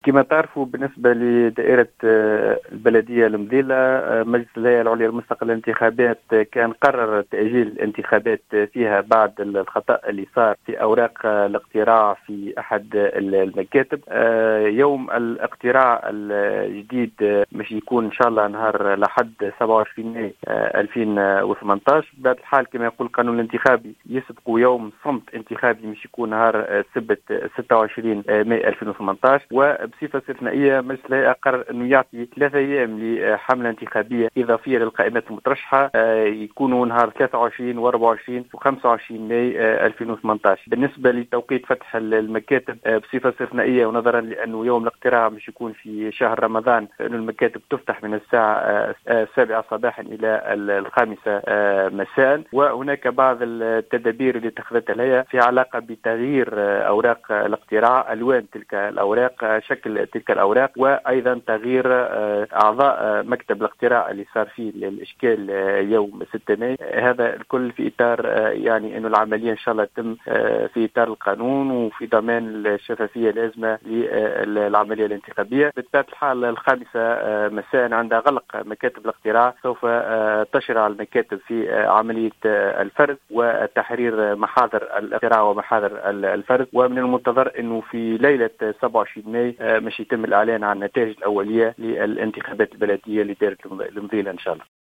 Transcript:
كما تعرفوا بالنسبة لدائرة البلدية المذيلة، مجلس الهيئة العليا للمستقبل الانتخابات كان قرر تأجيل الانتخابات فيها بعد الخطأ اللي صار في أوراق الاقتراع في أحد المكاتب. يوم الاقتراع الجديد مش يكون إن شاء الله نهار لحد 27 ماي 2018. بطبيعة الحال كما يقول القانون الانتخابي يسبق يوم صمت انتخابي مش يكون نهار السبت 26 ماي 2018. وبصفة استثنائية مجلس الهيئة قرر أنه يعطي 3 أيام لحملة انتخابية إضافية للقائمات المترشحة يكونوا نهار 23 و24 و25 ماي 2018. بالنسبة لتوقيت فتح المكاتب بصفة استثنائية ونظرا لأنه يوم الاقتراع مش يكون في شهر رمضان، فإنه المكاتب تفتح من الساعة 7 صباحا إلى 5 مساء. وهناك بعض التدابير اللي اتخذتها الهيئة في علاقة بتغيير أوراق الاقتراع، ألوان تلك الأوراق، شكل تلك الأوراق، وأيضا تغيير أعضاء مكتب الاقتراع اللي صار فيه الإشكال يوم 6 ماي. هذا الكل في إطار يعني أنه العملية إن شاء الله تتم في إطار القانون وفي ضمان الشفافية اللازمة للعملية الانتخابية. بطبيعة الحال 5 مساء عند غلق مكاتب الاقتراع سوف تشرع المكاتب في عملية الفرز وتحرير محاضر الاقتراع ومحاضر الفرز. ومن المنتظر أنه في ليلة 27 ماي مش يتم الإعلان عن النتائج الأولية للانتخابات البلدية لدائرة المذيلة إن شاء الله.